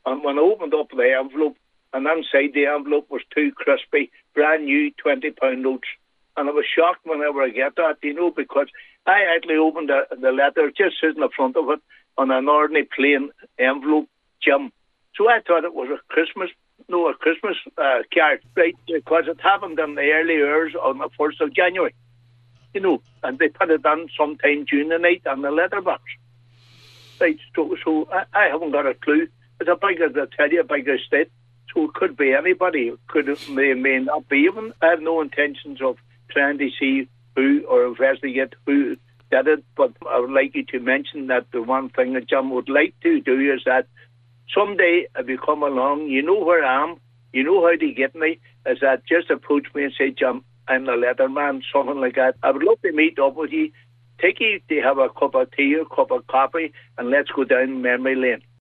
And when I opened up the envelope, and inside the envelope was two crispy, brand new £20 notes. And I was shocked whenever I get that, because I actually opened the letter just sitting in front of it on an ordinary plain envelope, Jim. So I thought it was a Christmas card, right? Because it happened in the early hours on the 1st of January, and they put it on sometime during the night on the letterbox. Right, so I haven't got a clue. It's a big, as I tell you, a big estate. So it could be anybody. May not be even. I have no intentions of trying to see who or investigate who did it. But I would like you to mention that the one thing that Jim would like to do is that someday if you come along, you know where I am, you know how to get me, is that just approach me and say, Jim, I'm the letterman, something like that. I would love to meet up with you, take you to have a cup of tea or a cup of coffee, and let's go down memory lane.